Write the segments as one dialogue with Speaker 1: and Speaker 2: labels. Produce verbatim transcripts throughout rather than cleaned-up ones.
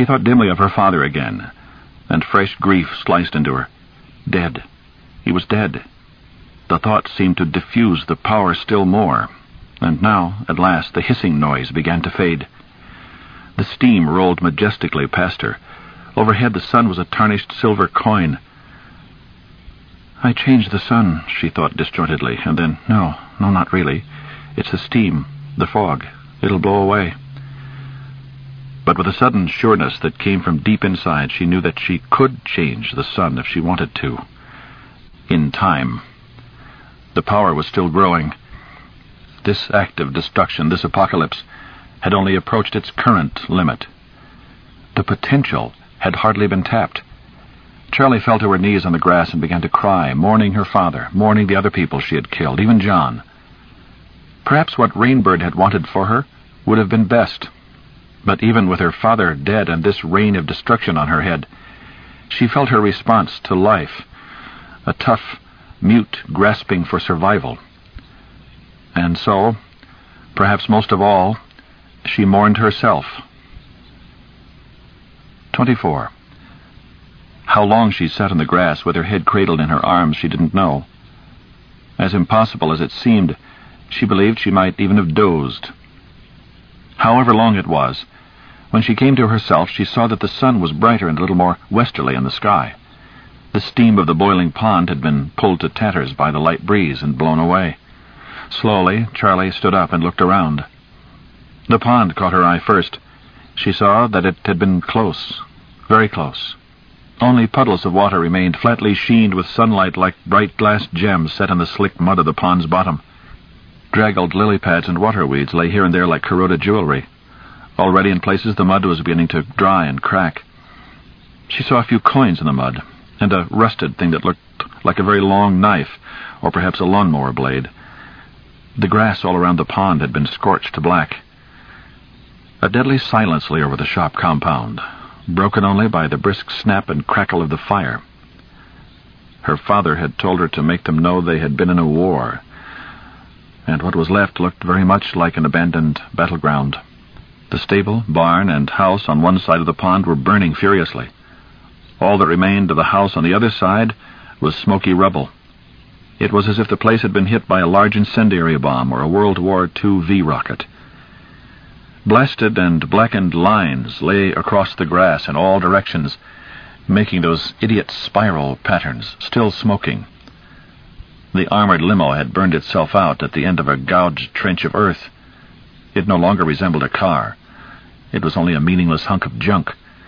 Speaker 1: She thought dimly of her father again, and fresh grief sliced into her. Dead. He was dead. The thought seemed to diffuse the power still more, and now, at last, the hissing noise began to fade. The steam rolled majestically past her. Overhead the sun was a tarnished silver coin. I changed the sun, she thought disjointedly, and then, no, no, not really. It's the steam, the fog. It'll blow away. But with a sudden sureness that came from deep inside, she knew that she could change the sun if she wanted to. In time. The power was still growing. This act of destruction, this apocalypse, had only approached its current limit. The potential had hardly been tapped. Charlie fell to her knees on the grass and began to cry, mourning her father, mourning the other people she had killed, even John. Perhaps what Rainbird had wanted for her would have been best. But even with her father dead and this rain of destruction on her head, she felt her response to life, a tough, mute grasping for survival. And so, perhaps most of all, she mourned herself. Twenty-four. How long she sat on the grass with her head cradled in her arms she didn't know. As impossible as it seemed, she believed she might even have dozed. However long it was, when she came to herself she saw that the sun was brighter and a little more westerly in the sky. The steam of the boiling pond had been pulled to tatters by the light breeze and blown away. Slowly, Charlie stood up and looked around. The pond caught her eye first. She saw that it had been close, very close. Only puddles of water remained, flatly sheened with sunlight like bright glass gems set in the slick mud of the pond's bottom. Draggled lily pads and water weeds lay here and there like corroded jewelry. Already in places the mud was beginning to dry and crack. She saw a few coins in the mud, and a rusted thing that looked like a very long knife, or perhaps a lawnmower blade. The grass all around the pond had been scorched to black. A deadly silence lay over the shop compound, broken only by the brisk snap and crackle of the fire. Her father had told her to make them know they had been in a war, and what was left looked very much like an abandoned battleground. The stable, barn, and house on one side of the pond were burning furiously. All that remained of the house on the other side was smoky rubble. It was as if the place had been hit by a large incendiary bomb or a World War Two V rocket. Blasted and blackened lines lay across the grass in all directions, making those idiot spiral patterns, still smoking. The armored limo had burned itself out at the end of a gouged trench of earth. It no longer resembled a car. It was only a meaningless hunk of junk.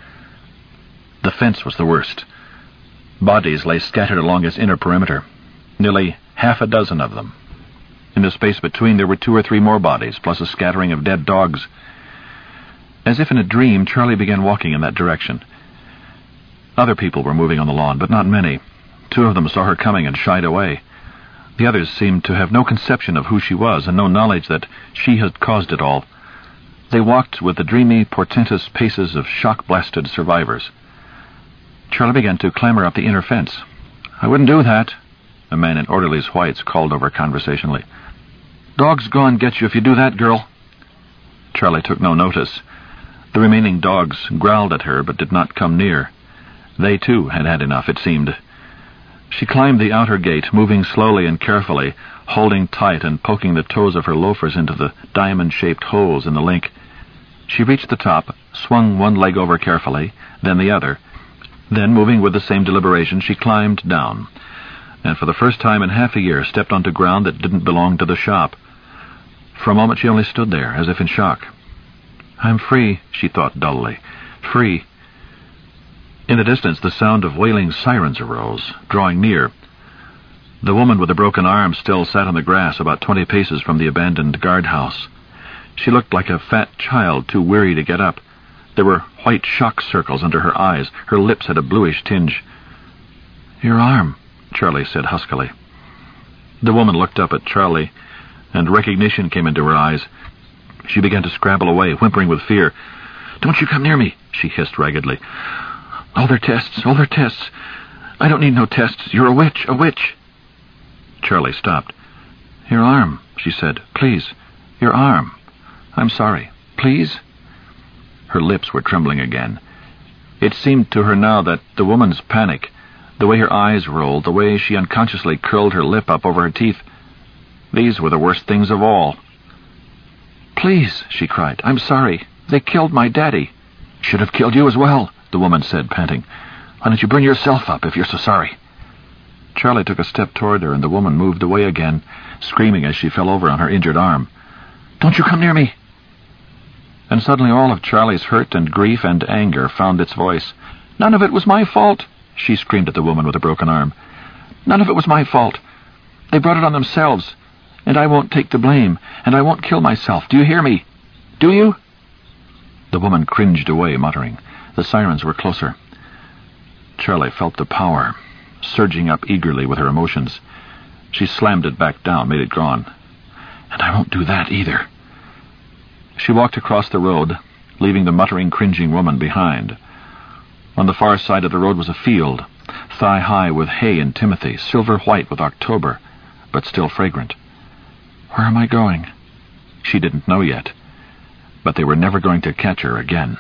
Speaker 1: The fence was the worst. Bodies lay scattered along its inner perimeter, nearly half a dozen of them. In the space between there were two or three more bodies, plus a scattering of dead dogs. As if in a dream, Charlie began walking in that direction. Other people were moving on the lawn, but not many. Two of them saw her coming and shied away. The others seemed to have no conception of who she was and no knowledge that she had caused it all. They walked with the dreamy, portentous paces of shock-blasted survivors. Charlie began to clamber up the inner fence. "I wouldn't do that," a man in orderly's whites called over conversationally. "Dogs go and get you if you do that, girl." Charlie took no notice. The remaining dogs growled at her but did not come near. They, too, had had enough, it seemed. She climbed the outer gate, moving slowly and carefully, holding tight and poking the toes of her loafers into the diamond-shaped holes in the link. She reached the top, swung one leg over carefully, then the other. Then, moving with the same deliberation, she climbed down, and for the first time in half a year stepped onto ground that didn't belong to the shop. For a moment she only stood there, as if in shock. "I'm free," she thought dully. "Free." In the distance the sound of wailing sirens arose, drawing near. The woman with the broken arm still sat on the grass about twenty paces from the abandoned guardhouse. She looked like a fat child too weary to get up. There were white shock circles under her eyes. Her lips had a bluish tinge. "Your arm," Charlie said huskily. The woman looked up at Charlie, and recognition came into her eyes. She began to scramble away, whimpering with fear. "Don't you come near me," she hissed raggedly. "All their tests, all their tests. I don't need no tests. You're a witch, a witch." Charlie stopped. "Your arm," she said. "Please, your arm. I'm sorry. Please?" Her lips were trembling again. It seemed to her now that the woman's panic, the way her eyes rolled, the way she unconsciously curled her lip up over her teeth, these were the worst things of all. "Please," she cried, "I'm sorry. They killed my daddy." "Should have killed you as well," the woman said, panting. "Why don't you burn yourself up if you're so sorry?" Charlie took a step toward her, and the woman moved away again, screaming as she fell over on her injured arm. "Don't you come near me!" And suddenly all of Charlie's hurt and grief and anger found its voice. "None of it was my fault," she screamed at the woman with a broken arm. "None of it was my fault. They brought it on themselves, and I won't take the blame, and I won't kill myself. Do you hear me? Do you?" The woman cringed away, muttering. The sirens were closer. Charlie felt the power surging up eagerly with her emotions. She slammed it back down, made it gone. "And I won't do that either." She walked across the road, leaving the muttering, cringing woman behind. On the far side of the road was a field, thigh-high with hay and timothy, silver-white with October, but still fragrant. Where am I going? She didn't know yet, but they were never going to catch her again.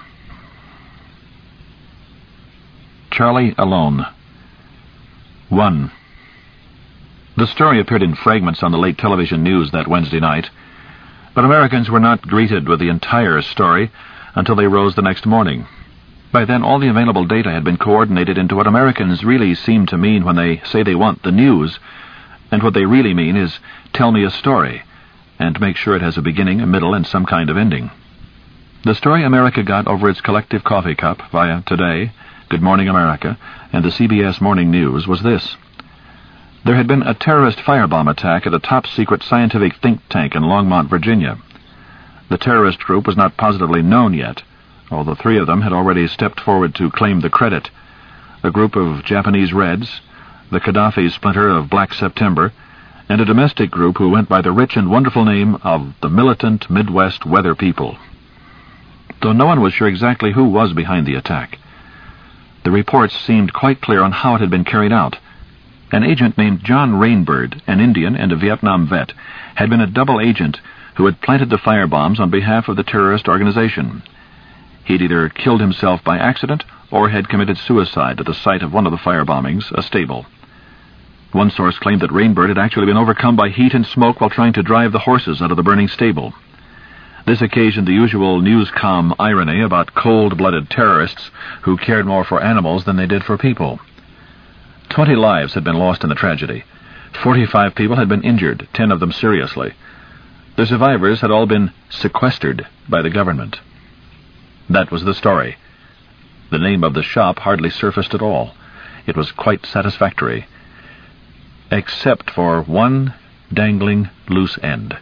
Speaker 1: Charlie Alone. One. The story appeared in fragments on the late television news that Wednesday night, but Americans were not greeted with the entire story until they rose the next morning. By then, all the available data had been coordinated into what Americans really seem to mean when they say they want the news, and what they really mean is, tell me a story, and make sure it has a beginning, a middle, and some kind of ending. The story America got over its collective coffee cup via Today, Good Morning America, and the C B S Morning News was this. There had been a terrorist firebomb attack at a top-secret scientific think tank in Longmont, Virginia. The terrorist group was not positively known yet, although three of them had already stepped forward to claim the credit. A group of Japanese Reds, the Gaddafi splinter of Black September, and a domestic group who went by the rich and wonderful name of the Militant Midwest Weather People. Though no one was sure exactly who was behind the attack, the reports seemed quite clear on how it had been carried out. An agent named John Rainbird, an Indian and a Vietnam vet, had been a double agent who had planted the firebombs on behalf of the terrorist organization. He'd either killed himself by accident or had committed suicide at the site of one of the firebombings, a stable. One source claimed that Rainbird had actually been overcome by heat and smoke while trying to drive the horses out of the burning stable. This occasioned the usual newscom irony about cold-blooded terrorists who cared more for animals than they did for people. Twenty lives had been lost in the tragedy. Forty-five people had been injured, ten of them seriously. The survivors had all been sequestered by the government. That was the story. The name of the shop hardly surfaced at all. It was quite satisfactory, except for one dangling loose end.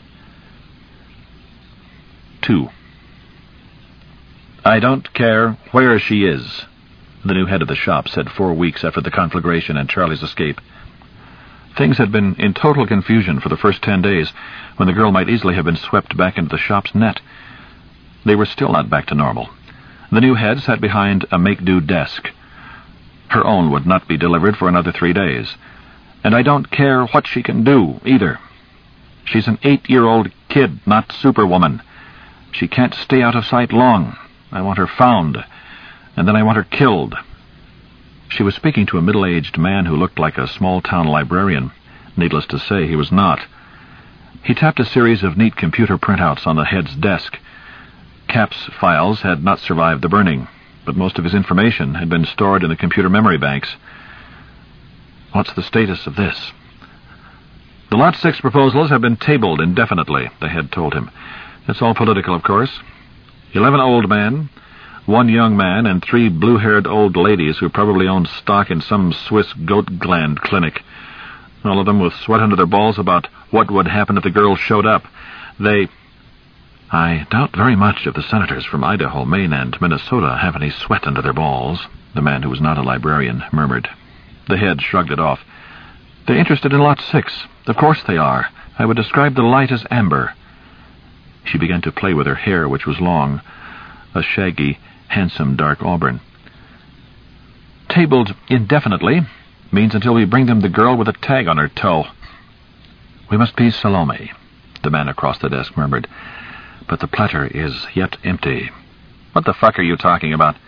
Speaker 1: Two. "I don't care where she is," the new head of the shop said four weeks after the conflagration and Charlie's escape. Things had been in total confusion for the first ten days, when the girl might easily have been swept back into the shop's net. They were still not back to normal. The new head sat behind a make-do desk. Her own would not be delivered for another three days. "And I don't care what she can do, either. She's an eight-year-old kid, not Superwoman. She can't stay out of sight long. I want her found, and then I want her killed." She was speaking to a middle-aged man who looked like a small-town librarian. Needless to say, he was not. He tapped a series of neat computer printouts on the head's desk. Cap's files had not survived the burning, but most of his information had been stored in the computer memory banks. "What's the status of this?" "The Lot six proposals have been tabled indefinitely," the head told him. "It's all political, of course. Eleven old men, one young man, and three blue-haired old ladies who probably own stock in some Swiss goat gland clinic. All of them with sweat under their balls about what would happen if the girl showed up. They..." "I doubt very much if the senators from Idaho, Maine, and Minnesota have any sweat under their balls," the man who was not a librarian murmured. The head shrugged it off. "They're interested in Lot six. Of course they are. I would describe the light as amber." She began to play with her hair, which was long, a shaggy, handsome dark auburn. "Tabled indefinitely means until we bring them the girl with a tag on her toe." "We must be Salome," the man across the desk murmured. "But the platter is yet empty." "What the fuck are you talking about?"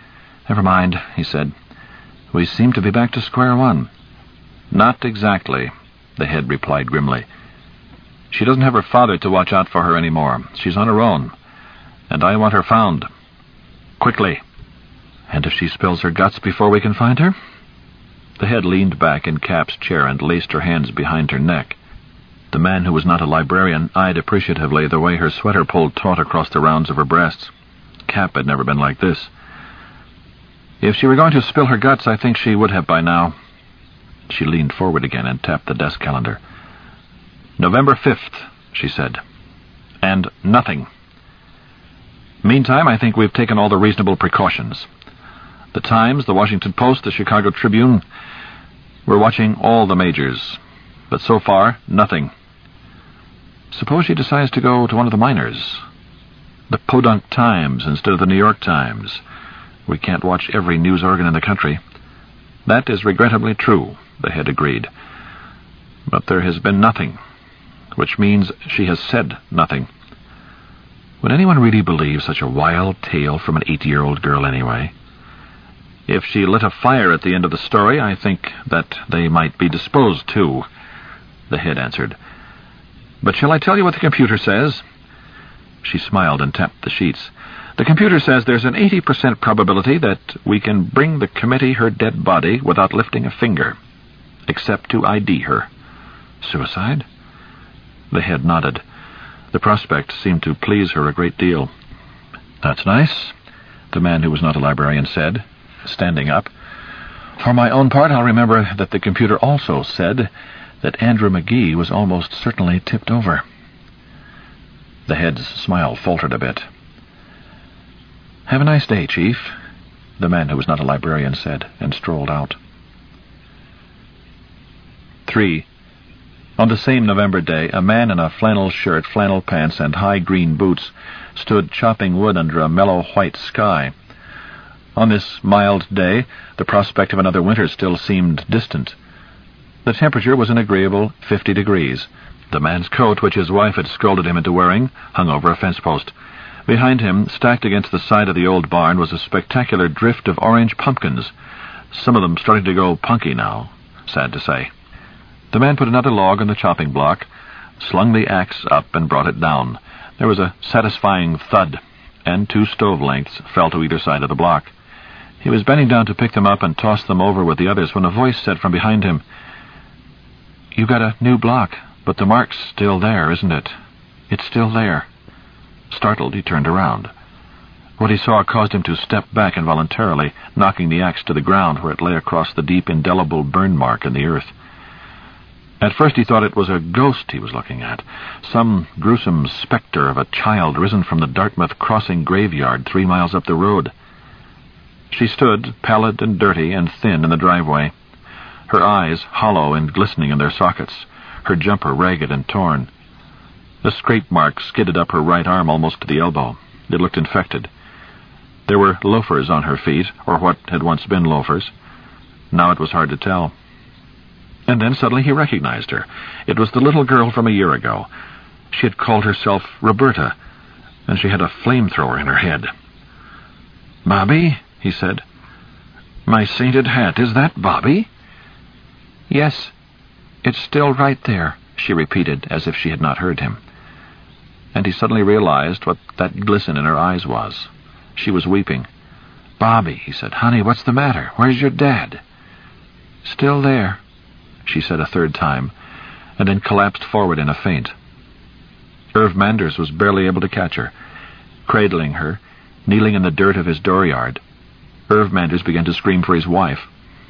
Speaker 1: "Never mind," he said. "We seem to be back to square one." "Not exactly," the head replied grimly. "She doesn't have her father to watch out for her anymore. She's on her own. And I want her found. Quickly." "And if she spills her guts before we can find her?" The head leaned back in Cap's chair and laced her hands behind her neck. The man who was not a librarian eyed appreciatively the way her sweater pulled taut across the rounds of her breasts. Cap had never been like this. "If she were going to spill her guts, I think she would have by now." She leaned forward again and tapped the desk calendar. "November fifth, she said. And nothing. Meantime, I think we've taken all the reasonable precautions. The Times, the Washington Post, the Chicago Tribune. We're watching all the majors. But so far, nothing. Suppose she decides to go to one of the minors? The Podunk Times instead of the New York Times. We can't watch every news organ in the country." "That is regrettably true," the head agreed. "But there has been nothing, which means she has said nothing." Would anyone really believe such a wild tale from an eight-year-old girl anyway? "If she lit a fire at the end of the story, I think that they might be disposed to," the head answered. "But shall I tell you what the computer says?" She smiled and tapped the sheets. "The computer says there's an eighty percent probability that we can bring the committee her dead body without lifting a finger, except to I D her." "Suicide?" The head nodded. The prospect seemed to please her a great deal. "That's nice," the man who was not a librarian said, standing up. "For my own part, I'll remember that the computer also said that Andrew McGee was almost certainly tipped over." The head's smile faltered a bit. "Have a nice day, Chief," the man who was not a librarian said, and strolled out. Three. On the same November day, a man in a flannel shirt, flannel pants, and high green boots stood chopping wood under a mellow white sky. On this mild day, the prospect of another winter still seemed distant. The temperature was an agreeable fifty degrees. The man's coat, which his wife had scolded him into wearing, hung over a fence post. Behind him, stacked against the side of the old barn, was a spectacular drift of orange pumpkins, some of them starting to go punky now, sad to say. The man put another log on the chopping block, slung the axe up and brought it down. There was a satisfying thud, and two stove lengths fell to either side of the block. He was bending down to pick them up and toss them over with the others when a voice said from behind him, "You got a new block, but the mark's still there, isn't it? It's still there." Startled, he turned around. What he saw caused him to step back involuntarily, knocking the axe to the ground where it lay across the deep, indelible burn mark in the earth. At first he thought it was a ghost he was looking at, some gruesome specter of a child risen from the Dartmouth Crossing graveyard three miles up the road. She stood, pallid and dirty and thin, in the driveway, her eyes hollow and glistening in their sockets, her jumper ragged and torn. A scrape mark skidded up her right arm almost to the elbow. It looked infected. There were loafers on her feet, or what had once been loafers. Now it was hard to tell. And then suddenly he recognized her. It was the little girl from a year ago. She had called herself Roberta, and she had a flamethrower in her head. "Bobby," he said. "My sainted hat, is that Bobby?" "Yes, it's still right there," she repeated, as if she had not heard him. And he suddenly realized what that glisten in her eyes was. She was weeping. "Bobby," he said, "honey, what's the matter? Where's your dad?" "Still there," she said a third time, and then collapsed forward in a faint. Irv Manders was barely able to catch her. Cradling her, kneeling in the dirt of his dooryard, Irv Manders began to scream for his wife.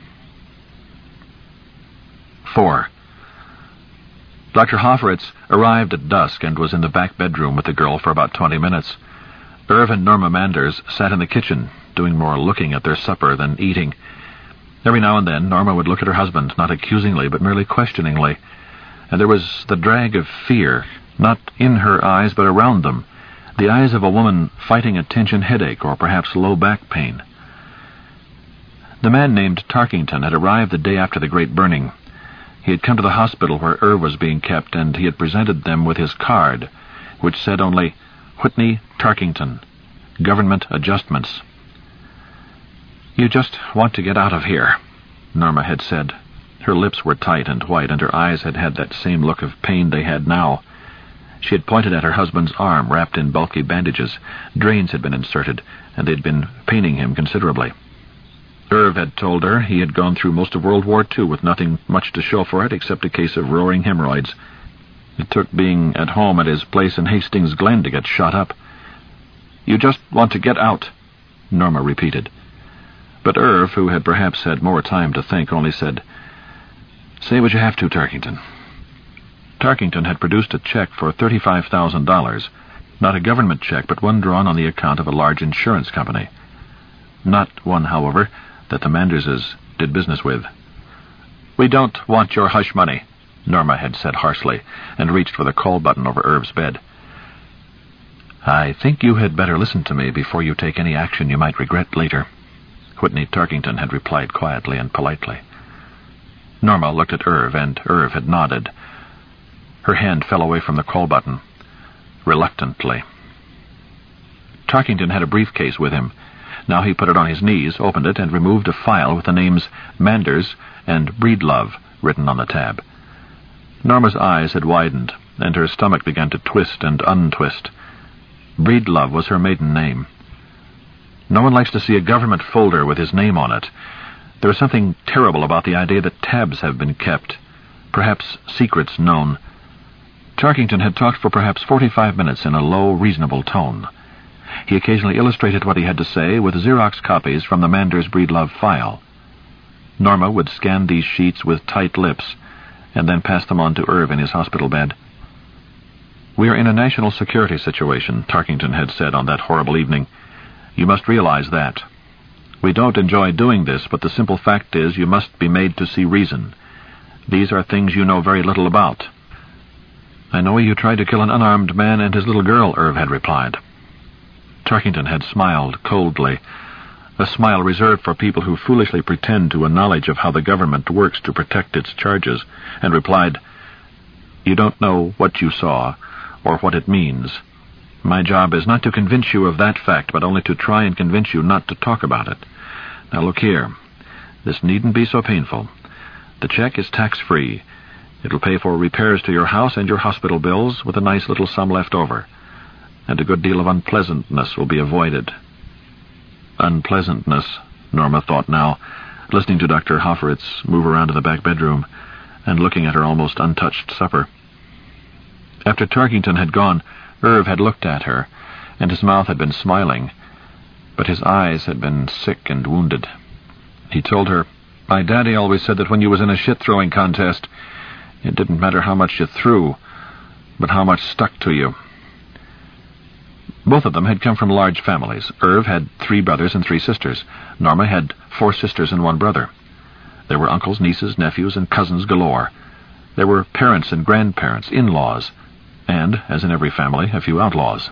Speaker 1: Four. Doctor Hofferitz arrived at dusk and was in the back bedroom with the girl for about twenty minutes. Irv and Norma Manders sat in the kitchen, doing more looking at their supper than eating. Every now and then Norma would look at her husband, not accusingly, but merely questioningly, and there was the drag of fear, not in her eyes but around them, the eyes of a woman fighting a tension headache or perhaps low back pain. The man named Tarkington had arrived the day after the great burning. He had come to the hospital where Irv was being kept, and he had presented them with his card, which said only, "Whitney Tarkington, Government Adjustments." "You just want to get out of here," Norma had said. Her lips were tight and white, and her eyes had had that same look of pain they had now. She had pointed at her husband's arm, wrapped in bulky bandages. Drains had been inserted, and they'd been paining him considerably. Irv had told her he had gone through most of World War Two with nothing much to show for it except a case of roaring hemorrhoids. It took being at home at his place in Hastings Glen to get shot up. "You just want to get out," Norma repeated. But Irv, who had perhaps had more time to think, only said, "Say what you have to, Tarkington." Tarkington had produced a check for thirty-five thousand dollars, not a government check, but one drawn on the account of a large insurance company. Not one, however, that the Manderses did business with. "We don't want your hush money," Norma had said harshly, and reached for the call button over Irv's bed. "I think you had better listen to me before you take any action you might regret later," Whitney Tarkington had replied quietly and politely. Norma looked at Irv, and Irv had nodded. Her hand fell away from the call button, reluctantly. Tarkington had a briefcase with him. Now he put it on his knees, opened it, and removed a file with the names Manders and Breedlove written on the tab. Norma's eyes had widened, and her stomach began to twist and untwist. Breedlove was her maiden name. No one likes to see a government folder with his name on it. There is something terrible about the idea that tabs have been kept, perhaps secrets known. Tarkington had talked for perhaps forty-five minutes in a low, reasonable tone. He occasionally illustrated what he had to say with Xerox copies from the Manders Breedlove file. Norma would scan these sheets with tight lips, and then pass them on to Irv in his hospital bed. "We are in a national security situation," Tarkington had said on that horrible evening. "You must realize that. We don't enjoy doing this, but the simple fact is you must be made to see reason. These are things you know very little about." "I know you tried to kill an unarmed man and his little girl," Irv had replied. Tarkington had smiled coldly, a smile reserved for people who foolishly pretend to a knowledge of how the government works to protect its charges, and replied, "You don't know what you saw, or what it means. My job is not to convince you of that fact, but only to try and convince you not to talk about it. Now look here, this needn't be so painful. The check is tax-free. It'll pay for repairs to your house and your hospital bills, with a nice little sum left over. And a good deal of unpleasantness will be avoided." Unpleasantness, Norma thought now, listening to Doctor Hofferitz move around to the back bedroom, and looking at her almost untouched supper. After Tarkington had gone, Irv had looked at her, and his mouth had been smiling, but his eyes had been sick and wounded. He told her, "My daddy always said that when you was in a shit-throwing contest, it didn't matter how much you threw, but how much stuck to you." Both of them had come from large families. Irv had three brothers and three sisters. Norma had four sisters and one brother. There were uncles, nieces, nephews, and cousins galore. There were parents and grandparents, in-laws, and, as in every family, a few outlaws.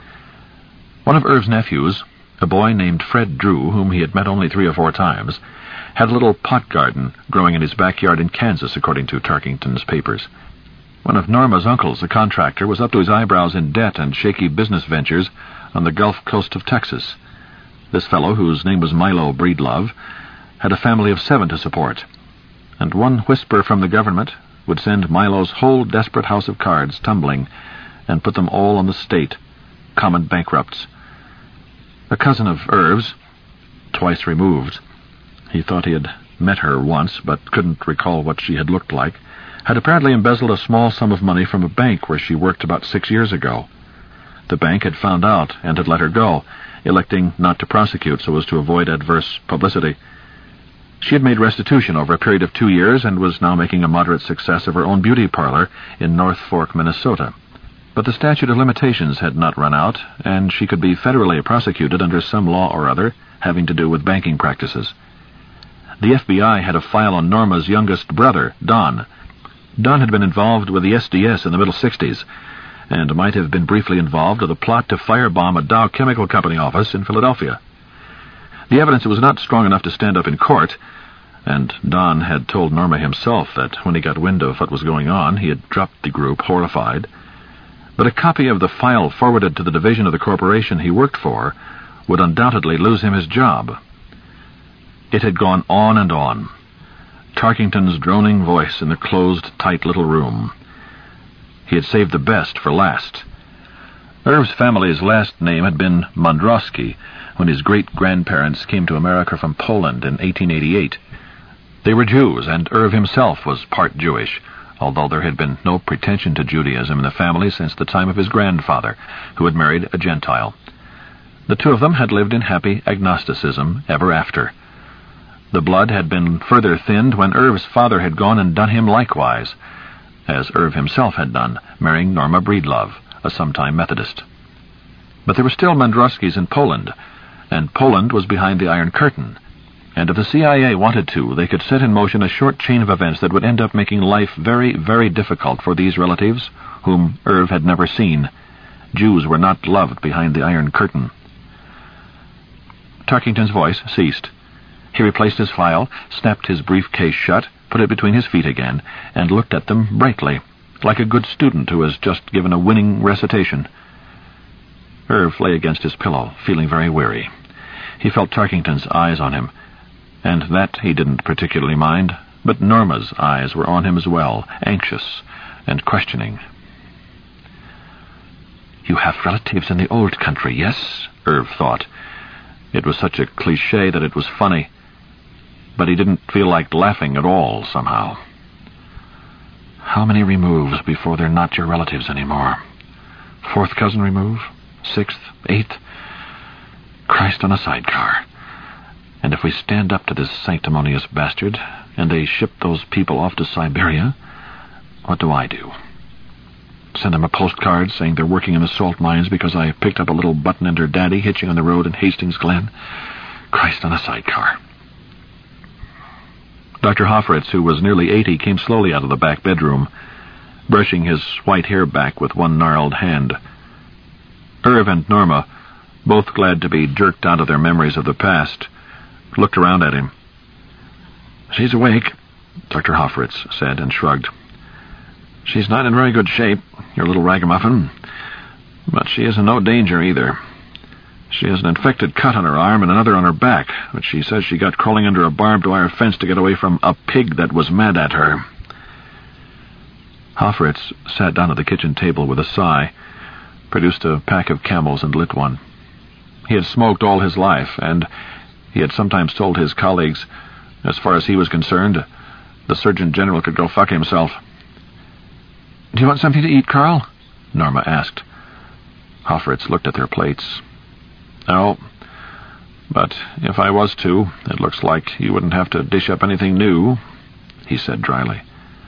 Speaker 1: One of Irv's nephews, a boy named Fred Drew, whom he had met only three or four times, had a little pot garden growing in his backyard in Kansas, according to Tarkington's papers. One of Norma's uncles, a contractor, was up to his eyebrows in debt and shaky business ventures on the Gulf Coast of Texas. This fellow, whose name was Milo Breedlove, had a family of seven to support, and one whisper from the government would send Milo's whole desperate house of cards tumbling and put them all on the state, common bankrupts. A cousin of Irv's, twice removed, he thought he had met her once but couldn't recall what she had looked like, had apparently embezzled a small sum of money from a bank where she worked about six years ago. The bank had found out and had let her go, electing not to prosecute so as to avoid adverse publicity. She had made restitution over a period of two years and was now making a moderate success of her own beauty parlor in North Fork, Minnesota. But the statute of limitations had not run out, and she could be federally prosecuted under some law or other having to do with banking practices. The F B I had a file on Norma's youngest brother, Don. Don had been involved with the S D S in the middle sixties, and might have been briefly involved with a plot to firebomb a Dow Chemical Company office in Philadelphia. The evidence was not strong enough to stand up in court, and Don had told Norma himself that when he got wind of what was going on, he had dropped the group, horrified. But a copy of the file forwarded to the division of the corporation he worked for would undoubtedly lose him his job. It had gone on and on. Tarkington's droning voice in the closed, tight little room. He had saved the best for last. Irv's family's last name had been Mondrowski when his great-grandparents came to America from Poland in eighteen eighty-eight. They were Jews, and Irv himself was part Jewish, although there had been no pretension to Judaism in the family since the time of his grandfather, who had married a Gentile. The two of them had lived in happy agnosticism ever after. The blood had been further thinned when Irv's father had gone and done him likewise, as Irv himself had done, marrying Norma Breedlove, a sometime Methodist. But there were still Mondrowskis in Poland, and Poland was behind the Iron Curtain, and if the C I A wanted to, they could set in motion a short chain of events that would end up making life very, very difficult for these relatives, whom Irv had never seen. Jews were not loved behind the Iron Curtain. Tarkington's voice ceased. He replaced his file, snapped his briefcase shut, put it between his feet again, and looked at them brightly, like a good student who has just given a winning recitation. Irv lay against his pillow, feeling very weary. He felt Tarkington's eyes on him, and that he didn't particularly mind, but Norma's eyes were on him as well, anxious and questioning. "You have relatives in the old country, yes?" Irv thought. It was such a cliché that it was funny, but he didn't feel like laughing at all, somehow. "How many removes before they're not your relatives anymore? Fourth cousin remove? Sixth? Eighth? Christ on a sidecar. And if we stand up to this sanctimonious bastard, and they ship those people off to Siberia, what do I do? Send them a postcard saying they're working in the salt mines because I picked up a little button-ender daddy hitching on the road in Hastings Glen? Christ on a sidecar." Doctor Hofritz, who was nearly eighty, came slowly out of the back bedroom, brushing his white hair back with one gnarled hand. Irv and Norma, both glad to be jerked out of their memories of the past, looked around at him. "She's awake," Doctor Hofritz said, and shrugged. "She's not in very good shape, your little ragamuffin, but she is in no danger either. She has an infected cut on her arm and another on her back, which she says she got crawling under a barbed wire fence to get away from a pig that was mad at her." Hofritz sat down at the kitchen table with a sigh, produced a pack of Camels and lit one. He had smoked all his life, and he had sometimes told his colleagues, as far as he was concerned, the Surgeon General could go fuck himself. "Do you want something to eat, Carl?" Norma asked. Hofritz looked at their plates. "No, but if I was to, it looks like you wouldn't have to dish up anything new," he said dryly.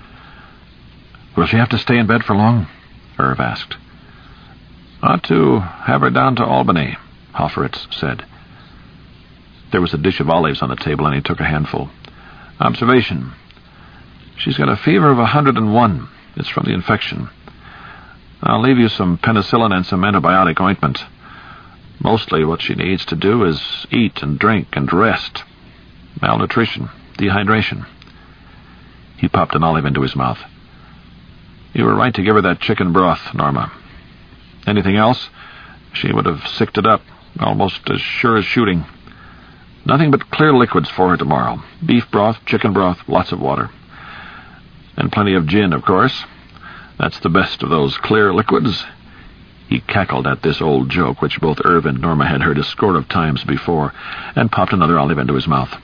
Speaker 1: "Will she have to stay in bed for long?" Irv asked. "Ought to have her down to Albany," Hofritz said. There was a dish of olives on the table, and he took a handful. "Observation. She's got a fever of a hundred and one. It's from the infection. I'll leave you some penicillin and some antibiotic ointment. Mostly what she needs to do is eat and drink and rest. Malnutrition, dehydration." He popped an olive into his mouth. "You were right to give her that chicken broth, Norma. Anything else, she would have sicked it up, almost as sure as shooting. Nothing but clear liquids for her tomorrow. Beef broth, chicken broth, lots of water. And plenty of gin, of course. That's the best of those clear liquids." He cackled at this old joke, which both Irv and Norma had heard a score of times before, and popped another olive into his mouth.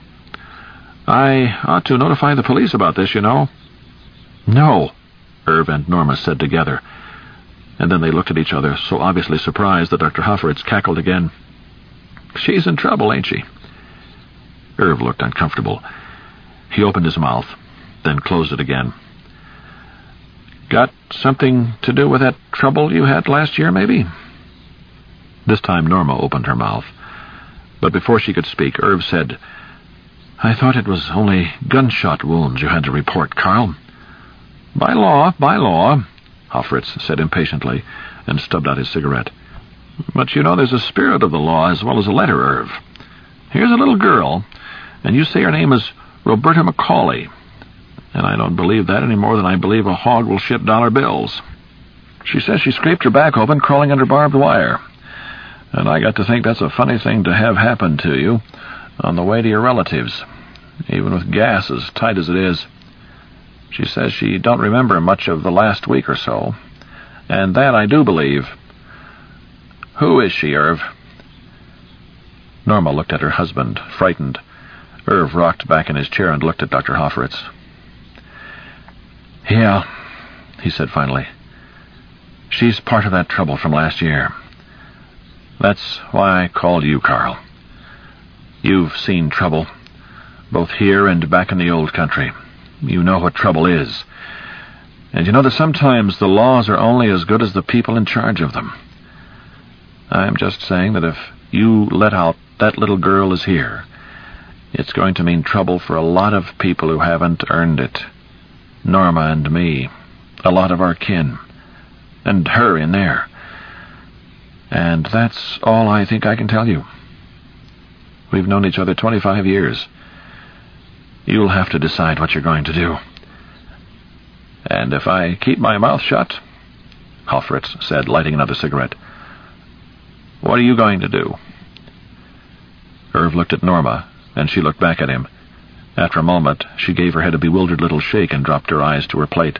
Speaker 1: "I ought to notify the police about this, you know." "No," Irv and Norma said together, and then they looked at each other, so obviously surprised that Doctor Hofritz cackled again. "She's in trouble, ain't she?" Irv looked uncomfortable. He opened his mouth, then closed it again. "Got something to do with that trouble you had last year, maybe?" This time Norma opened her mouth, but before she could speak, Irv said, "I thought it was only gunshot wounds you had to report, Carl." "By law, by law," Hofritz said impatiently, and stubbed out his cigarette. "But you know there's a spirit of the law as well as a letter, Irv. Here's a little girl, and you say her name is Roberta Macaulay. And I don't believe that any more than I believe a hog will ship dollar bills. She says she scraped her back open crawling under barbed wire. And I got to think that's a funny thing to have happen to you, On the way to your relatives, even with gas as tight as it is. She says she don't remember much of the last week or so, and that I do believe. Who is she, Irv? Norma looked at her husband, frightened. Irv rocked back in his chair and looked at Doctor Hofritz. Yeah, he said finally. She's part of that trouble from last year. That's why I called you, Carl. You've seen trouble, both here and back in the old country. You know what trouble is. And you know that sometimes the laws are only as good as the people in charge of them. I'm just saying that if you let out that little girl is here, it's going to mean trouble for a lot of people who haven't earned it. Norma and me, a lot of our kin, and her in there. And that's all I think I can tell you. We've known each other twenty-five years. You'll have to decide what you're going to do. And if I keep my mouth shut, Hofritz said, lighting another cigarette, what are you going to do? Irv looked at Norma, and she looked back at him. After a moment, she gave her head a bewildered little shake and dropped her eyes to her plate.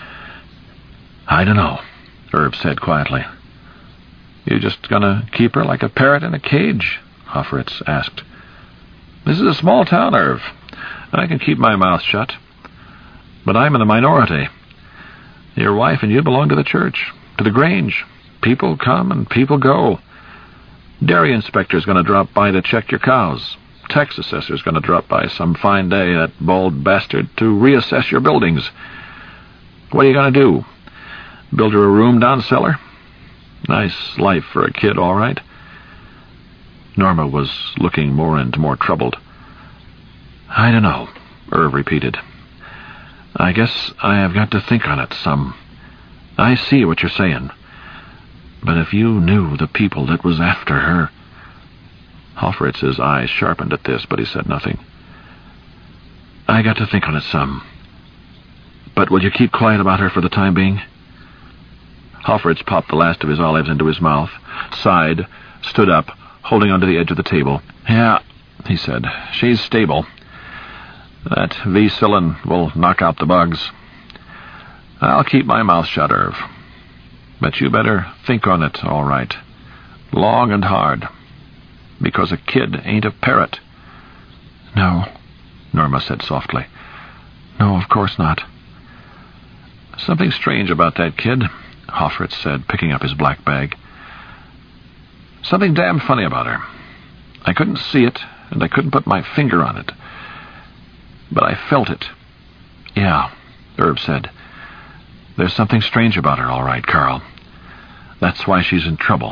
Speaker 1: I don't know, Irv said quietly. You just gonna keep her like a parrot in a cage? Hofritz asked. This is a small town, Irv. I can keep my mouth shut. But I'm in the minority. Your wife and you belong to the church, to the Grange. People come and people go. Dairy inspector's going to drop by to check your cows. Tax assessor's going to drop by some fine day, that bald bastard, to reassess your buildings. What are you going to do? Build her a room down cellar? Nice life for a kid, all right. Norma was looking more and more troubled. I don't know, Irv repeated. I guess I have got to think on it some. I see what you're saying. But if you knew the people that was after her... Hofritz's eyes sharpened at this, but he said nothing. I got to think on it some. But will you keep quiet about her for the time being? Hofritz popped the last of his olives into his mouth, sighed, stood up, holding onto the edge of the table. Yeah, he said, she's stable. That V-Cillin will knock out the bugs. I'll keep my mouth shut, Irv. But you better think on it, all right. Long and hard. Because a kid ain't a parrot. No, Norma said softly. No, of course not. Something strange about that kid, Hofritz said, picking up his black bag. Something damn funny about her. I couldn't see it, and I couldn't put my finger on it. But I felt it. Yeah, Irv said. There's something strange about her, all right, Carl. That's why she's in trouble.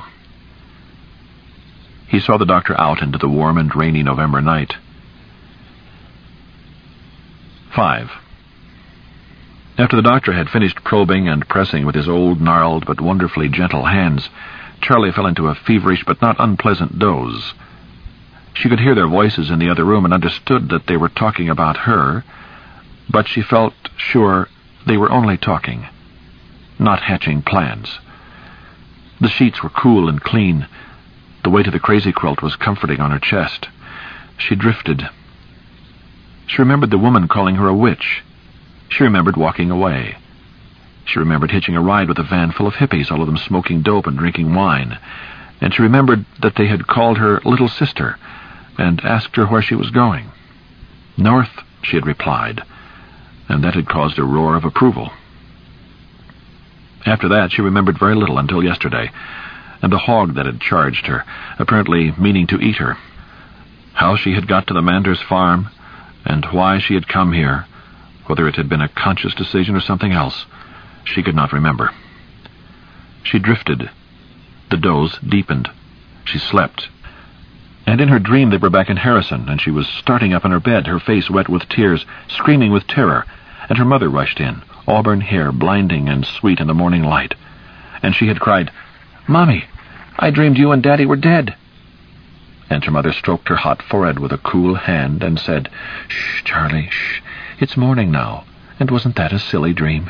Speaker 1: He saw the doctor out into the warm and rainy November night. Five. After the doctor had finished probing and pressing with his old, gnarled but wonderfully gentle hands, Charlie fell into a feverish but not unpleasant doze. She could hear their voices in the other room and understood that they were talking about her, but she felt sure they were only talking, not hatching plans. The sheets were cool and clean. The weight of the crazy quilt was comforting on her chest. She drifted. She remembered the woman calling her a witch. She remembered walking away. She remembered hitching a ride with a van full of hippies, all of them smoking dope and drinking wine. And she remembered that they had called her little sister and asked her where she was going. North, she had replied, and that had caused a roar of approval. After that, she remembered very little until yesterday, and the hog that had charged her, apparently meaning to eat her. How she had got to the Manders farm, and why she had come here, whether it had been a conscious decision or something else, she could not remember. She drifted. The doze deepened. She slept. And in her dream they were back in Harrison, and she was starting up in her bed, her face wet with tears, screaming with terror, and her mother rushed in, auburn hair blinding and sweet in the morning light. And she had cried, "Mommy, I dreamed you and Daddy were dead." And her mother stroked her hot forehead with a cool hand and said, "Shh, Charlie, shh, it's morning now, and wasn't that a silly dream?"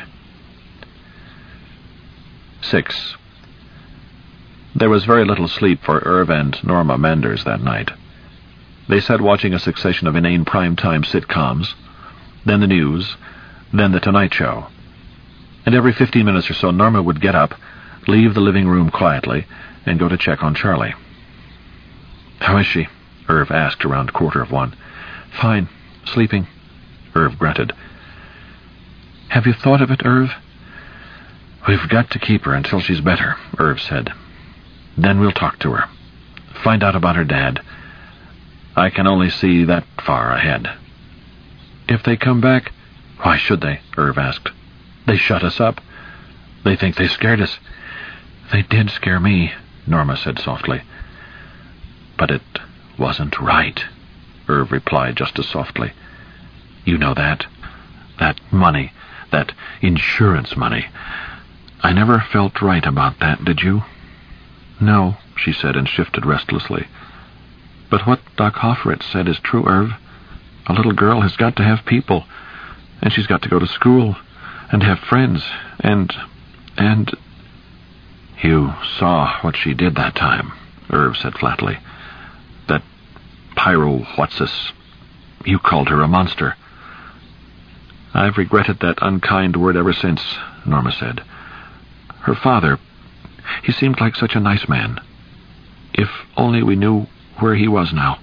Speaker 1: Six. There was very little sleep for Irv and Norma Manders that night. They sat watching a succession of inane prime-time sitcoms, then the news, then the Tonight Show. And every fifteen minutes or so, Norma would get up, leave the living room quietly, and go to check on Charlie. "How is she?" Irv asked around quarter of one. "Fine. Sleeping," Irv grunted. "Have you thought of it, Irv?" "We've got to keep her until she's better," Irv said. "Then we'll talk to her. Find out about her dad. I can only see that far ahead." "If they come back..." "Why should they?" Irv asked. "They shut us up. They think they scared us." "They did scare me," Norma said softly. "But it wasn't right," Irv replied just as softly. "You know that. That money, that insurance money. I never felt right about that, did you?" "No," she said, and shifted restlessly. "But what Doc Hofritz said is true, Irv. A little girl has got to have people, and she's got to go to school, and have friends, and... and... "You saw what she did that time," Irv said flatly. "That pyro what's-this. You called her a monster." "I've regretted that unkind word ever since," Norma said. "Her father, he seemed like such a nice man. If only we knew where he was now."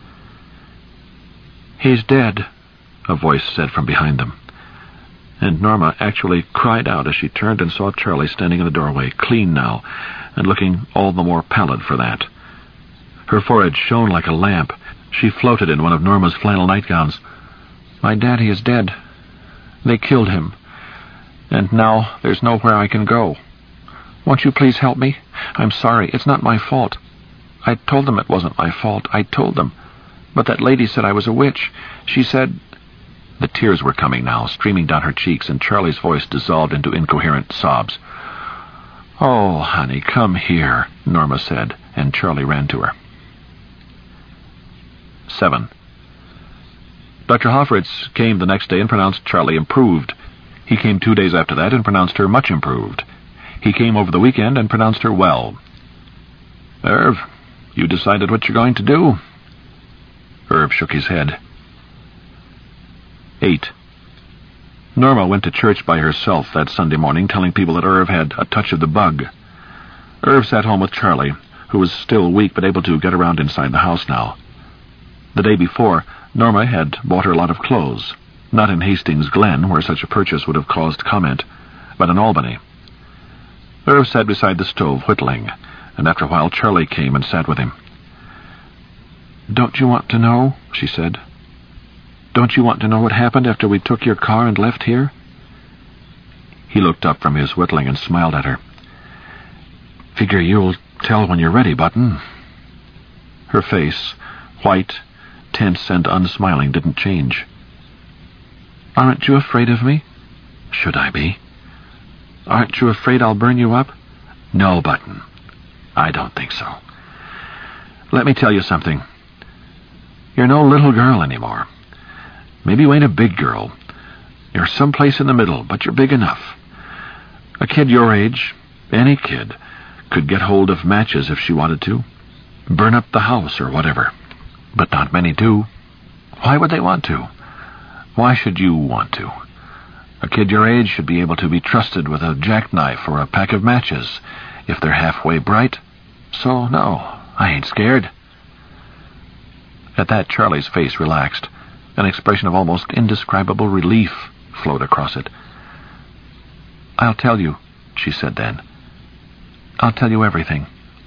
Speaker 1: "He's dead," a voice said from behind them. And Norma actually cried out as she turned and saw Charlie standing in the doorway, clean now, and looking all the more pallid for that. Her forehead shone like a lamp. She floated in one of Norma's flannel nightgowns. "My daddy is dead. They killed him. And now there's nowhere I can go. Won't you please help me? I'm sorry. It's not my fault. I told them it wasn't my fault. I told them. But that lady said I was a witch. She said..." The tears were coming now, streaming down her cheeks, and Charlie's voice dissolved into incoherent sobs. "Oh, honey, come here," Norma said, and Charlie ran to her. Seven. Doctor Hofritz came the next day and pronounced Charlie improved. He came two days after that and pronounced her much improved. He came over the weekend and pronounced her well. "Irv, you decided what you're going to do?" Irv shook his head. Eight. Norma went to church by herself that Sunday morning, telling people that Irv had a touch of the bug. Irv sat home with Charlie, who was still weak but able to get around inside the house now. The day before, Norma had bought her a lot of clothes, not in Hastings Glen, where such a purchase would have caused comment, but in Albany. Irv sat beside the stove, whittling, and after a while Charlie came and sat with him. "Don't you want to know?" she said. "Don't you want to know what happened after we took your car and left here?" He looked up from his whittling and smiled at her. "Figure you'll tell when you're ready, Button." Her face, white, tense, and unsmiling, didn't change. "Aren't you afraid of me?" "Should I be?" "Aren't you afraid I'll burn you up?" "No, Button. I don't think so. Let me tell you something. You're no little girl anymore. Maybe you ain't a big girl. You're someplace in the middle, but you're big enough. A kid your age, any kid, could get hold of matches if she wanted to. Burn up the house or whatever. But not many do. Why would they want to? Why should you want to? A kid your age should be able to be trusted with a jackknife or a pack of matches if they're halfway bright. So, no, I ain't scared." At that, Charlie's face relaxed. An expression of almost indescribable relief flowed across it. "I'll tell you," she said then. "I'll tell you everything."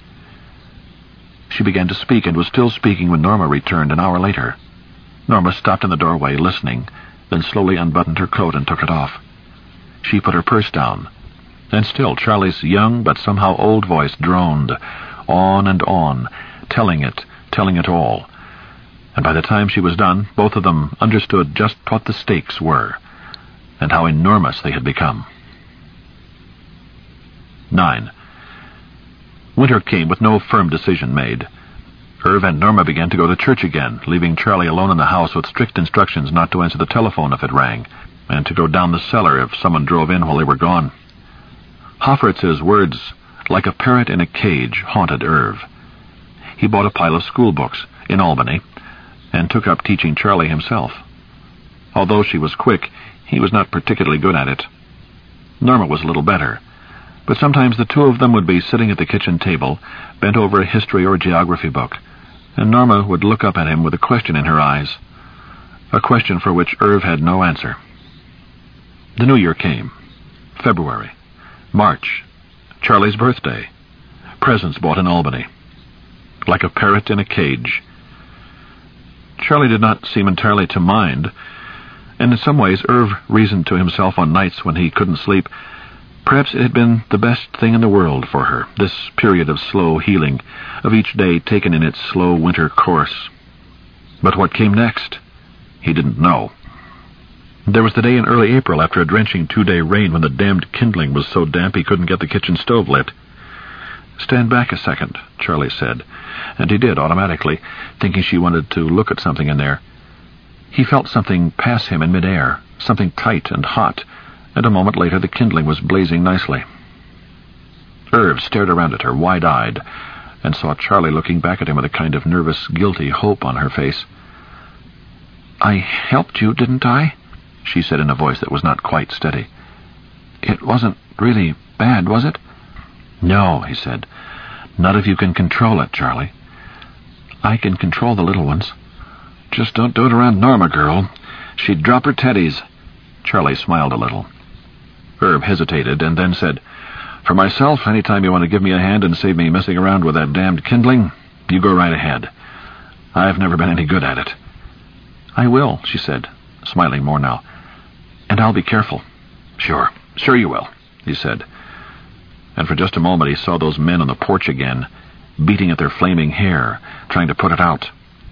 Speaker 1: She began to speak and was still speaking when Norma returned an hour later. Norma stopped in the doorway, listening, then slowly unbuttoned her coat and took it off. She put her purse down, and still Charlie's young but somehow old voice droned, on and on, telling it, telling it all. And by the time she was done, both of them understood just what the stakes were, and how enormous they had become. Nine. Winter came with no firm decision made. Irv and Norma began to go to church again, leaving Charlie alone in the house with strict instructions not to answer the telephone if it rang, and to go down the cellar if someone drove in while they were gone. Hofritz's words, like a parrot in a cage, haunted Irv. He bought a pile of school books in Albany, and took up teaching Charlie himself. Although she was quick, he was not particularly good at it. Norma was a little better, but sometimes the two of them would be sitting at the kitchen table, bent over a history or geography book, and Norma would look up at him with a question in her eyes, a question for which Irv had no answer. The New Year came. February. March. Charlie's birthday. Presents bought in Albany. Like a parrot in a cage. Charlie did not seem entirely to mind, and in some ways Irv reasoned to himself on nights when he couldn't sleep. Perhaps it had been the best thing in the world for her, this period of slow healing, of each day taken in its slow winter course. But what came next? He didn't know. There was the day in early April after a drenching two-day rain when the damned kindling was so damp he couldn't get the kitchen stove lit. "Stand back a second," Charlie said, and he did automatically, thinking she wanted to look at something in there. He felt something pass him in midair, something tight and hot, and a moment later the kindling was blazing nicely. Irv stared around at her, wide-eyed, and saw Charlie looking back at him with a kind of nervous, guilty hope on her face. "I helped you, didn't I?" she said in a voice that was not quite steady. "It wasn't really bad, was it?" "No," he said. "Not if you can control it, Charlie." "I can control the little ones." "Just don't do it around Norma, girl. She'd drop her teddies." Charlie smiled a little. Irv hesitated and then said, "For myself, any time you want to give me a hand and save me messing around with that damned kindling, you go right ahead. I've never been any good at it." "I will," she said, smiling more now. "And I'll be careful." "Sure, sure you will," he said. And for just a moment he saw those men on the porch again, beating at their flaming hair, trying to put it out.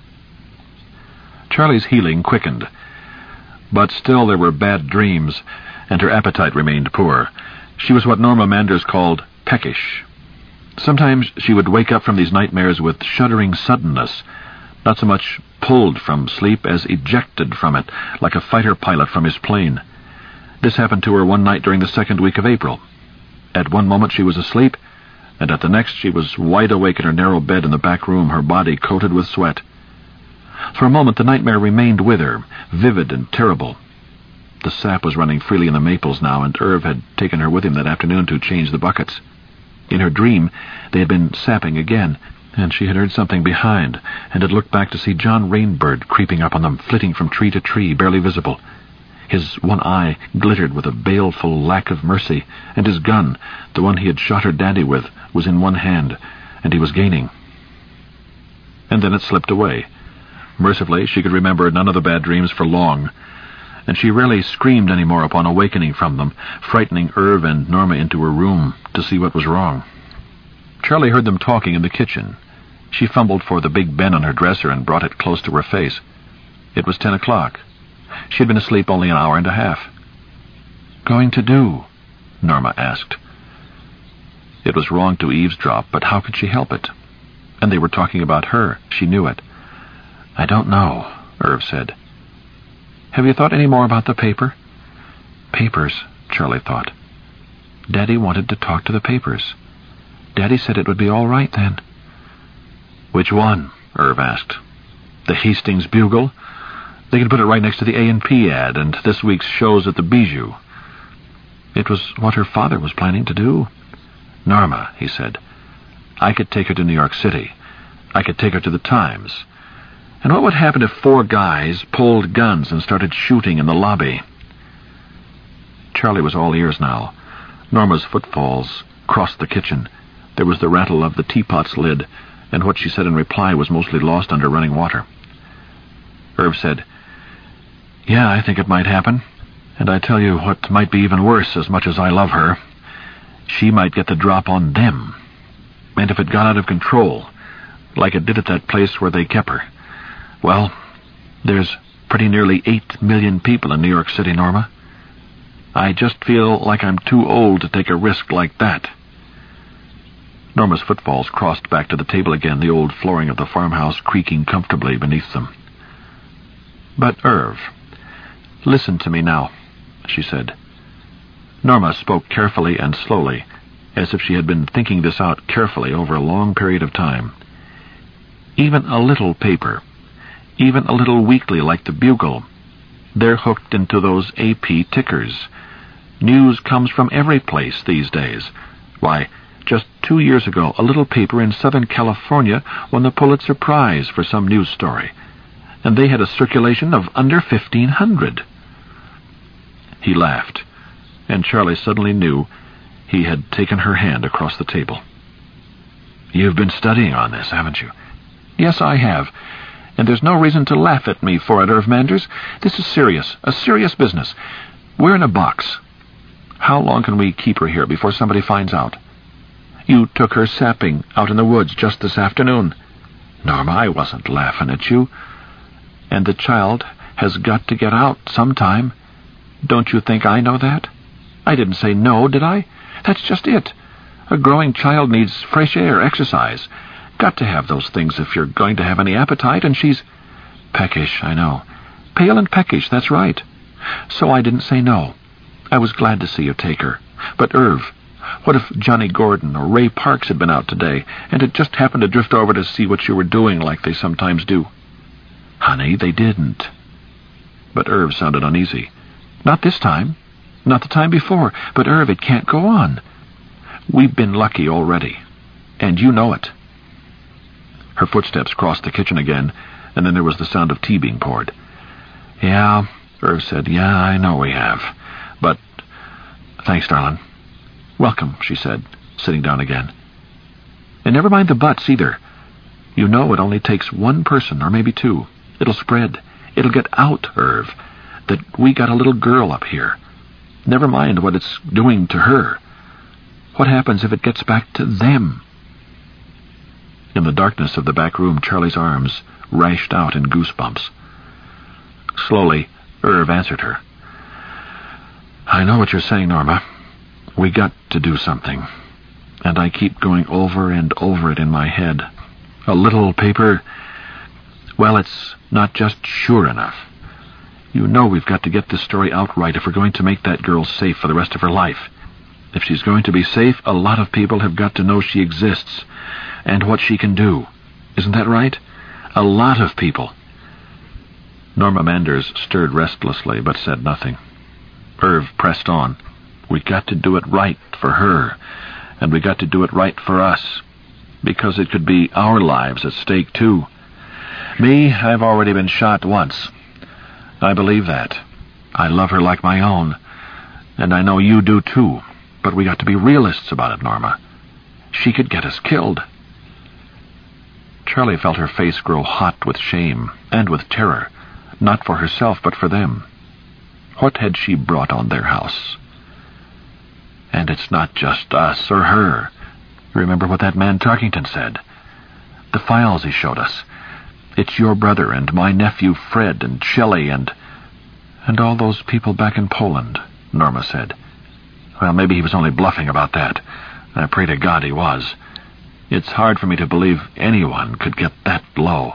Speaker 1: Charlie's healing quickened, but still there were bad dreams, and her appetite remained poor. She was what Norma Manders called peckish. Sometimes she would wake up from these nightmares with shuddering suddenness, not so much pulled from sleep as ejected from it, like a fighter pilot from his plane. This happened to her one night during the second week of April. At one moment she was asleep, and at the next she was wide awake in her narrow bed in the back room, her body coated with sweat. For a moment the nightmare remained with her, vivid and terrible. The sap was running freely in the maples now, and Irv had taken her with him that afternoon to change the buckets. In her dream they had been sapping again, and she had heard something behind, and had looked back to see John Rainbird creeping up on them, flitting from tree to tree, barely visible. His one eye glittered with a baleful lack of mercy, and his gun, the one he had shot her daddy with, was in one hand, and he was gaining. And then it slipped away. Mercifully, she could remember none of the bad dreams for long, and she rarely screamed any more upon awakening from them, frightening Irv and Norma into her room to see what was wrong. Charlie heard them talking in the kitchen. She fumbled for the Big Ben on her dresser and brought it close to her face. It was ten o'clock. She had been asleep only an hour and a half. "Going to do?" Norma asked. It was wrong to eavesdrop, but how could she help it? And they were talking about her. She knew it. "I don't know," Irv said. "Have you thought any more about the paper?" "Papers," Charlie thought. Daddy wanted to talk to the papers. Daddy said it would be all right then. "Which one?" Irv asked. "The Hastings Bugle? They could put it right next to the A and P ad and this week's shows at the Bijou." It was what her father was planning to do. "Norma," he said, "I could take her to New York City. I could take her to the Times. And what would happen if four guys pulled guns and started shooting in the lobby?" Charlie was all ears now. Norma's footfalls crossed the kitchen. There was the rattle of the teapot's lid, and what she said in reply was mostly lost under running water. Irv said, "Yeah, I think it might happen. And I tell you what might be even worse, as much as I love her. She might get the drop on them. And if it got out of control, like it did at that place where they kept her, well, there's pretty nearly eight million people in New York City, Norma. I just feel like I'm too old to take a risk like that." Norma's footfalls crossed back to the table again, the old flooring of the farmhouse creaking comfortably beneath them. "But, Irv, listen to me now," she said. Norma spoke carefully and slowly, as if she had been thinking this out carefully over a long period of time. "Even a little paper, even a little weekly like the Bugle. They're hooked into those A P tickers. News comes from every place these days. Why, just two years ago, a little paper in Southern California won the Pulitzer Prize for some news story, and they had a circulation of under fifteen hundred. He laughed, and Charlie suddenly knew he had taken her hand across the table. "You've been studying on this, haven't you?" "Yes, I have. And there's no reason to laugh at me for it, Irv Manders. This is serious, a serious business. We're in a box. How long can we keep her here before somebody finds out? You took her sapping out in the woods just this afternoon." "Norma, I wasn't laughing at you." "And the child has got to get out sometime. Don't you think I know that? I didn't say no, did I? That's just it. A growing child needs fresh air, exercise. Got to have those things if you're going to have any appetite, and she's peckish, I know. Pale and peckish, that's right. So I didn't say no. I was glad to see you take her. But, Irv, what if Johnny Gordon or Ray Parks had been out today, and had just happened to drift over to see what you were doing like they sometimes do?" "Honey, they didn't." But Irv sounded uneasy. "Not this time. Not the time before. But, Irv, it can't go on. We've been lucky already. And you know it." Her footsteps crossed the kitchen again, and then there was the sound of tea being poured. "Yeah," Irv said. "Yeah, I know we have. But, thanks, darling." "Welcome," she said, sitting down again. "And never mind the buts, either. You know it only takes one person, or maybe two. It'll spread. It'll get out, Irv, that we got a little girl up here. Never mind what it's doing to her. What happens if it gets back to them?" In the darkness of the back room, Charlie's arms rashed out in goosebumps. Slowly, Irv answered her. "I know what you're saying, Norma. We got to do something. And I keep going over and over it in my head. A little paper... Well, it's not just sure enough. You know we've got to get this story out right if we're going to make that girl safe for the rest of her life. If she's going to be safe, a lot of people have got to know she exists and what she can do. Isn't that right? A lot of people." Norma Manders stirred restlessly but said nothing. Irv pressed on. "We got to do it right for her, and we got to do it right for us, because it could be our lives at stake, too. Me, I've already been shot once. I believe that. I love her like my own, and I know you do, too, but we got to be realists about it, Norma. She could get us killed." Charlie felt her face grow hot with shame and with terror, not for herself but for them. What had she brought on their house? "And it's not just us or her. Remember what that man Tarkington said? The files he showed us. It's your brother and my nephew Fred and Shelley and... and all those people back in Poland," Norma said. "Well, maybe he was only bluffing about that. I pray to God he was. It's hard for me to believe anyone could get that low."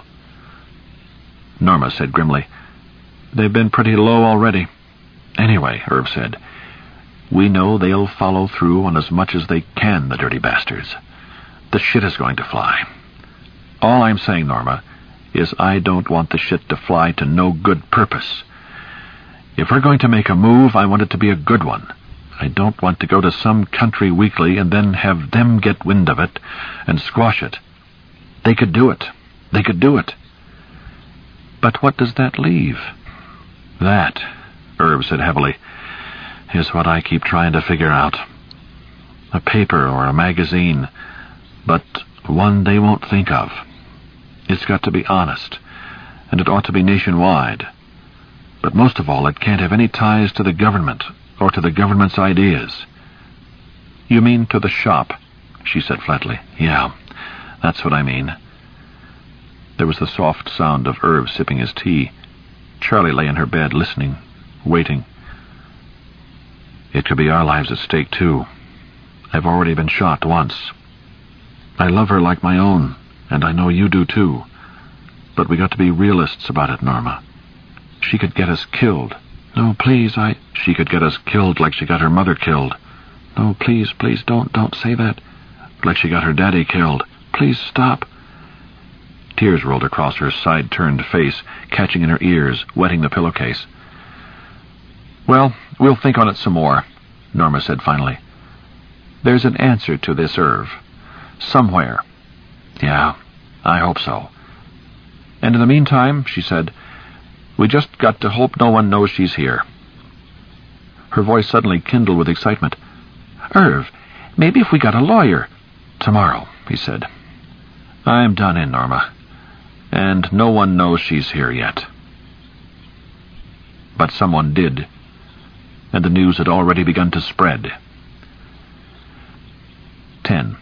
Speaker 1: Norma said grimly, "They've been pretty low already." "Anyway," Irv said, "we know they'll follow through on as much as they can, the dirty bastards. The shit is going to fly. All I'm saying, Norma, is I don't want the shit to fly to no good purpose. If we're going to make a move, I want it to be a good one. I don't want to go to some country weekly and then have them get wind of it and squash it. They could do it. They could do it." "But what does that leave?" "That," Irv said heavily, "is what I keep trying to figure out. A paper or a magazine, but one they won't think of. It's got to be honest, and it ought to be nationwide. But most of all, it can't have any ties to the government or to the government's ideas." "You mean to the shop?" she said flatly. "Yeah, that's what I mean." There was the soft sound of Irv sipping his tea. Charlie lay in her bed, listening, waiting. "It could be our lives at stake, too. I've already been shot once. I love her like my own, and I know you do, too. But we got to be realists about it, Norma. She could get us killed. No, please, I... She could get us killed like she got her mother killed. No, please, please, don't, don't say that. Like she got her daddy killed. Please stop." Tears rolled across her side-turned face, catching in her ears, wetting the pillowcase. "Well, we'll think on it some more," Norma said finally. "There's an answer to this, Irv. Somewhere." "Yeah, I hope so." "And in the meantime," she said, "we just got to hope no one knows she's here." Her voice suddenly kindled with excitement. "Irv, maybe if we got a lawyer—" "Tomorrow," he said. "I'm done in, Norma. And no one knows she's here yet." But someone did, and the news had already begun to spread. ten.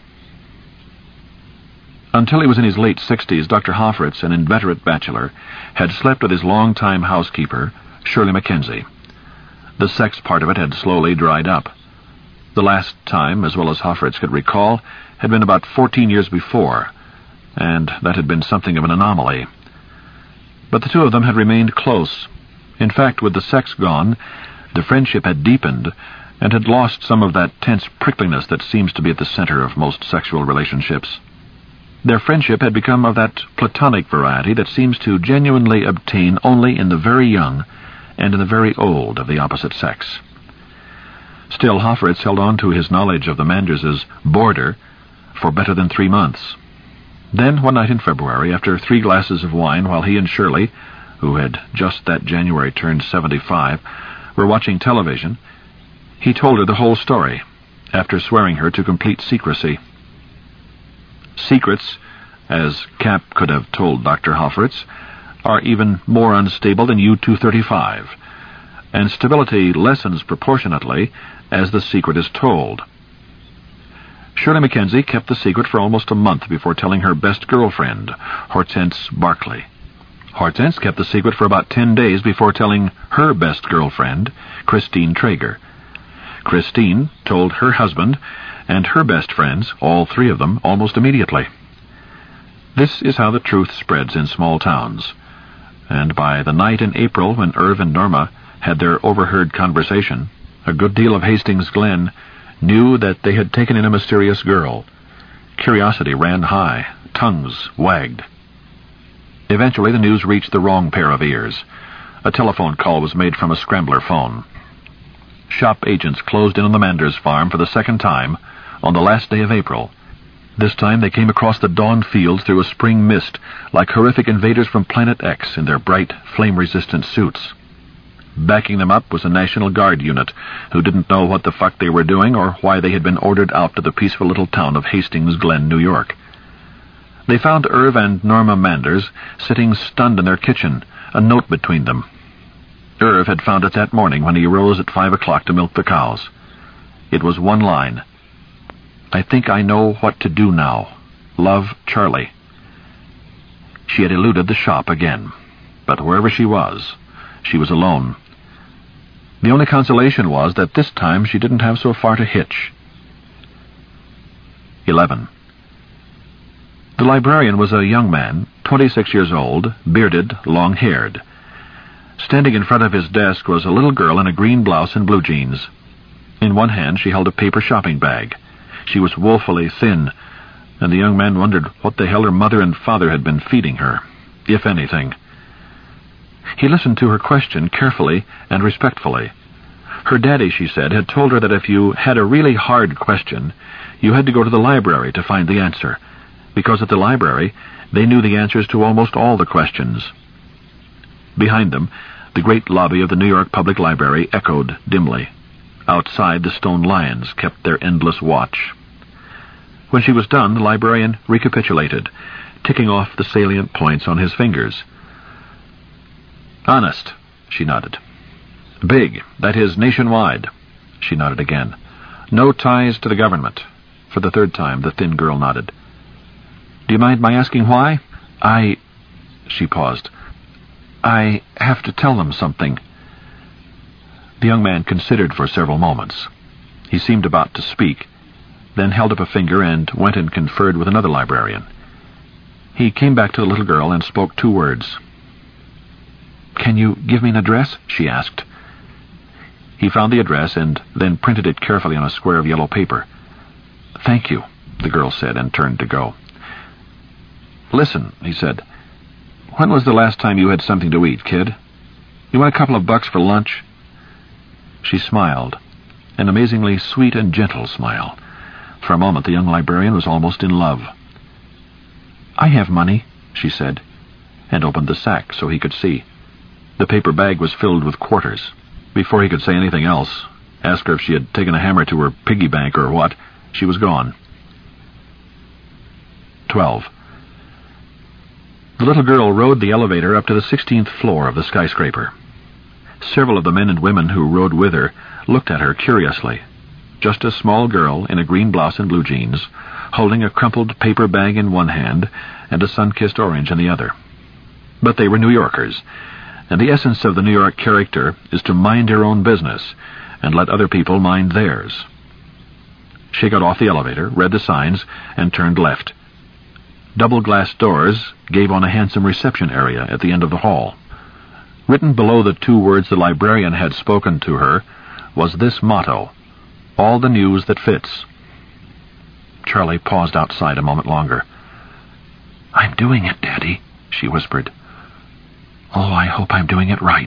Speaker 1: Until he was in his late sixties, Doctor Hofritz, an inveterate bachelor, had slept with his long-time housekeeper, Shirley Mackenzie. The sex part of it had slowly dried up. The last time, as well as Hofritz could recall, had been about fourteen years before, and that had been something of an anomaly. But the two of them had remained close. In fact, with the sex gone, the friendship had deepened and had lost some of that tense prickliness that seems to be at the center of most sexual relationships. Their friendship had become of that platonic variety that seems to genuinely obtain only in the very young and in the very old of the opposite sex. Still, Hofritz held on to his knowledge of the Manderses' boarder for better than three months. Then, one night in February, after three glasses of wine, while he and Shirley, who had just that January turned seventy-five, were watching television, he told her the whole story, after swearing her to complete secrecy. Secrets, as Cap could have told Doctor Hofritz, are even more unstable than U two thirty-five, and stability lessens proportionately as the secret is told. Shirley Mackenzie kept the secret for almost a month before telling her best girlfriend, Hortense Barclay. Hortense kept the secret for about ten days before telling her best girlfriend, Christine Traeger. Christine told her husband and her best friends, all three of them, almost immediately. This is how the truth spreads in small towns, and by the night in April when Irv and Norma had their overheard conversation, a good deal of Hastings Glen knew that they had taken in a mysterious girl. Curiosity ran high, tongues wagged. Eventually the news reached the wrong pair of ears. A telephone call was made from a scrambler phone. Shop agents closed in on the Manders farm for the second time on the last day of April. This time they came across the dawn fields through a spring mist, like horrific invaders from Planet X in their bright, flame-resistant suits. Backing them up was a National Guard unit, who didn't know what the fuck they were doing or why they had been ordered out to the peaceful little town of Hastings Glen, New York. They found Irv and Norma Manders sitting stunned in their kitchen, a note between them. Irv had found it that morning when he arose at five o'clock to milk the cows. It was one line. "I think I know what to do now. Love, Charlie." She had eluded the shop again, but wherever she was, she was alone. The only consolation was that this time she didn't have so far to hitch. eleven. The librarian was a young man, twenty-six years old, bearded, long-haired. Standing in front of his desk was a little girl in a green blouse and blue jeans. In one hand she held a paper shopping bag. She was woefully thin, and the young man wondered what the hell her mother and father had been feeding her, if anything. He listened to her question carefully and respectfully. Her daddy, she said, had told her that if you had a really hard question, you had to go to the library to find the answer, because at the library they knew the answers to almost all the questions. Behind them, the great lobby of the New York Public Library echoed dimly. Outside, the stone lions kept their endless watch. When she was done, the librarian recapitulated, ticking off the salient points on his fingers. "Honest," she nodded. "Big, that is nationwide." She nodded again. "No ties to the government." For the third time, the thin girl nodded. "Do you mind my asking why?" I... She paused. "I have to tell them something." The young man considered for several moments. He seemed about to speak, then held up a finger and went and conferred with another librarian. He came back to the little girl and spoke two words. "Can you give me an address?" she asked. He found the address and then printed it carefully on a square of yellow paper. "Thank you," the girl said, and turned to go. "Listen," he said. "When was the last time you had something to eat, kid? You want a couple of bucks for lunch?" She smiled, an amazingly sweet and gentle smile. For a moment the young librarian was almost in love. "I have money," she said, and opened the sack so he could see. The paper bag was filled with quarters. Before he could say anything else, ask her if she had taken a hammer to her piggy bank or what, she was gone. Twelve. The little girl rode the elevator up to the sixteenth floor of the skyscraper. Several of the men and women who rode with her looked at her curiously. Just a small girl in a green blouse and blue jeans, holding a crumpled paper bag in one hand and a sun-kissed orange in the other. But they were New Yorkers, and the essence of the New York character is to mind your own business and let other people mind theirs. She got off the elevator, read the signs, and turned left. Double glass doors gave on a handsome reception area at the end of the hall. Written below the two words the librarian had spoken to her was this motto: "All the news that fits." Charlie paused outside a moment longer. "I'm doing it, Daddy," she whispered. "Oh, I hope I'm doing it right."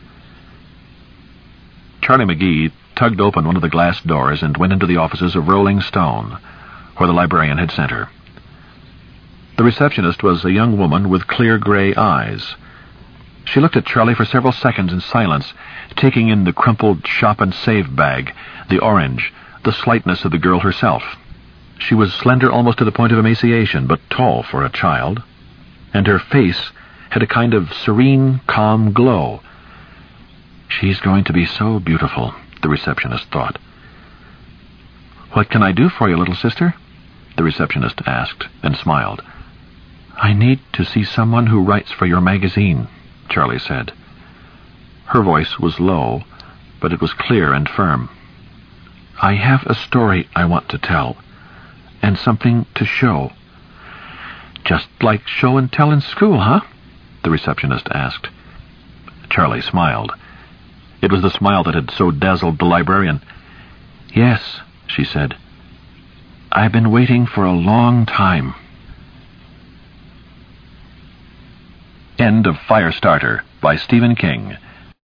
Speaker 1: Charlie McGee tugged open one of the glass doors and went into the offices of Rolling Stone, where the librarian had sent her. The receptionist was a young woman with clear gray eyes. She looked at Charlie for several seconds in silence, taking in the crumpled shop and save bag, the orange, the slightness of the girl herself. She was slender almost to the point of emaciation, but tall for a child, and her face had a kind of serene, calm glow. "She's going to be so beautiful," the receptionist thought. "What can I do for you, little sister?" the receptionist asked, and smiled. "I need to see someone who writes for your magazine," Charlie said. Her voice was low, but it was clear and firm. "I have a story I want to tell, and something to show." "Just like show and tell in school, huh?" the receptionist asked. Charlie smiled. It was the smile that had so dazzled the librarian. "Yes," she said. "I've been waiting for a long time." End of Firestarter by Stephen King.